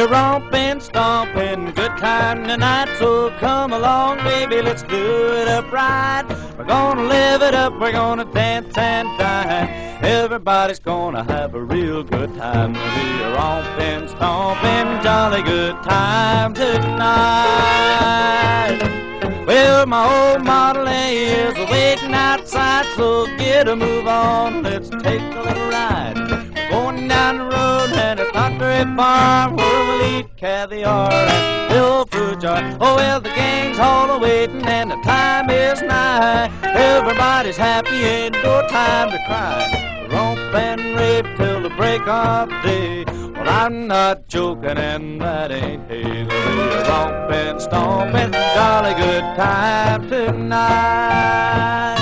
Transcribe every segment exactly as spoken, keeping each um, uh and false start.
a romping, stomping, good time tonight. So come along, baby, let's do it upright. We're gonna live it up, we're gonna dance and dine. Everybody's gonna have a real good time. There'll be a romping, stomping, jolly good time tonight. Well, my old Model A is waiting outside, so get a move on, let's take a little ride. We're going down the road and it's not very far, where we'll eat caviar and fill fruit jar. Oh well, the gang's all a-waiting and the time is nigh. Everybody's happy, ain't no time to cry. Romp and rave till the break of day. Well, I'm not joking and that ain't hay. There'll be a romping, stomping, jolly good time tonight.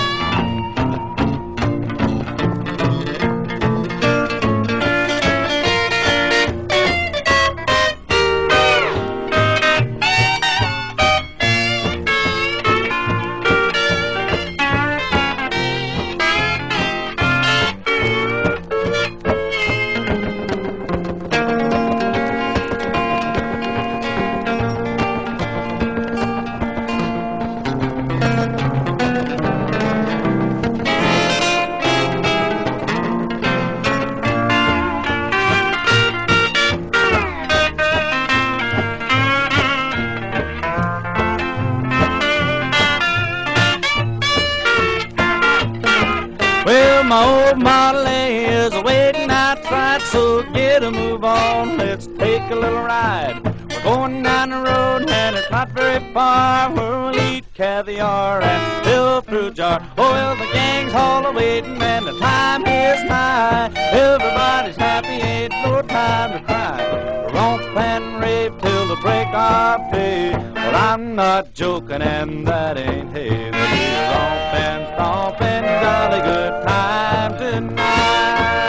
Well, my old Model A is waiting outside, so get a move on, let's take a little ride. We're going down the road and it's not very far, where we'll eat caviar and fill a fruit jar. Oh well, the gang's all a-waiting and the time is nigh. Everybody's happy, ain't no time to cry. Romp and rave till the break of day. Well, I'm not joking and that ain't hay. There'll be a romp and stomping, jolly good time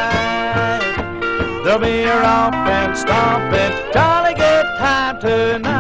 tonight. There'll be a romp and stomping, jolly good time tonight.